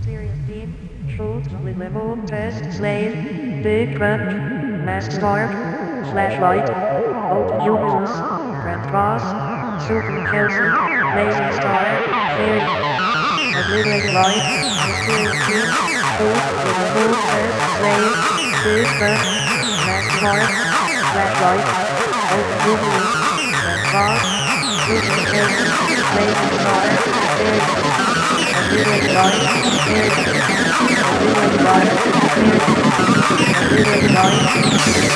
Serious Deep, Truth with Limo, Test, Slave, Big Crunch, Master Guard, Flashlight, Open Universe, Grand Cross, Super Kelsey, Lazy Star, Fairy, Obliterated Light, Mysterious Deep, Truth with Limo, Test, Slave, Big Crunch, Master Guard, Flashlight, Open Universe, Grand Cross, Super Kelsey, Lazy Star, Fairy, Obliterated Light, Fairy, Obliterated Light, Fairy, Obliterated Light,